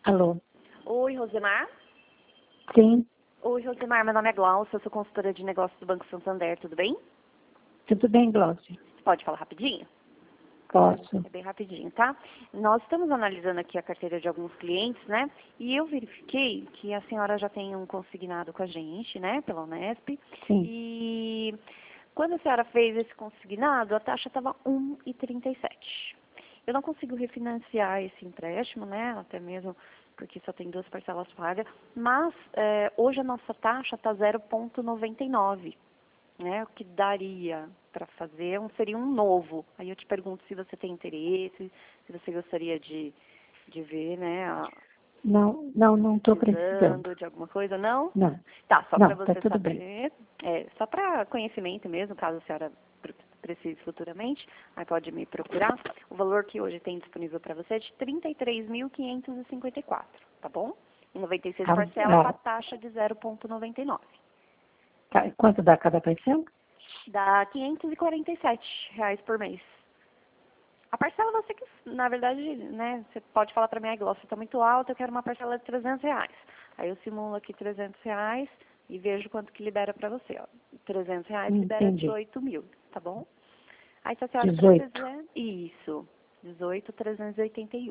Alô? Oi, Rosemar. Sim, Oi, Rosemar. Meu nome é Glaucia, eu sou consultora de negócios do Banco Santander, tudo bem? tudo bem, Glaucia? Você pode falar rapidinho? Posso. É bem rapidinho, tá? Nós estamos analisando aqui a carteira de alguns clientes, né? E eu verifiquei que a senhora já tem um consignado com a gente, né? Pela Unesp. Sim. E quando a senhora fez esse consignado, a taxa estava 1,37. Eu não consigo refinanciar esse empréstimo, né? Até mesmo porque só tem 2 parcelas pagas. Mas hoje a nossa taxa está 0,99. Né, o que daria para fazer seria um novo. Aí eu te pergunto se você tem interesse, se você gostaria de ver, né, Não estou precisando. de alguma coisa, não? Não, Tá, só para não, tá você tudo bem. saber, só para conhecimento mesmo, caso a senhora precise futuramente, aí pode me procurar. O valor que hoje tem disponível para você é de R$ 33.554, tá bom? Em 96 parcelas, com a taxa de 0,99. Tá, quanto dá cada parcela? Dá R$ 547 por mês. A parcela você que, na verdade, né, você pode falar para mim, a Glaucia está muito alta, eu quero uma parcela de R$ 300. Aí eu simulo aqui R$ 300 e vejo quanto que libera para você, ó. R$ 300 libera Entendi. 18 mil, tá bom? Aí se a senhora 18. precisar, isso, 18.381.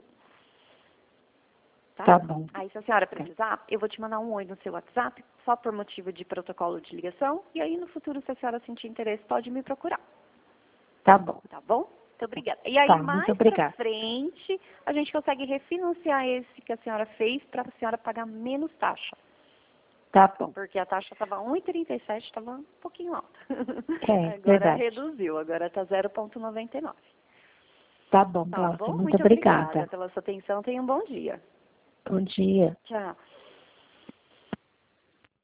Tá? Tá bom. Aí, se a senhora precisar, eu vou te mandar um oi no seu WhatsApp, só por motivo de protocolo de ligação. E aí, no futuro, se a senhora sentir interesse, pode me procurar. Tá bom. Tá bom? Muito obrigada. E aí, Tá, muito mais pra obrigada. frente, a gente consegue refinanciar esse que a senhora fez para a senhora pagar menos taxa. Tá bom. Porque a taxa estava 1,37, estava um pouquinho alta. É, Agora verdade. reduziu, agora está 0,99. Tá bom, Tá Glaucia. bom? Muito Muito obrigada obrigada. pela sua atenção. Tenha um bom dia. Bom dia. Tchau.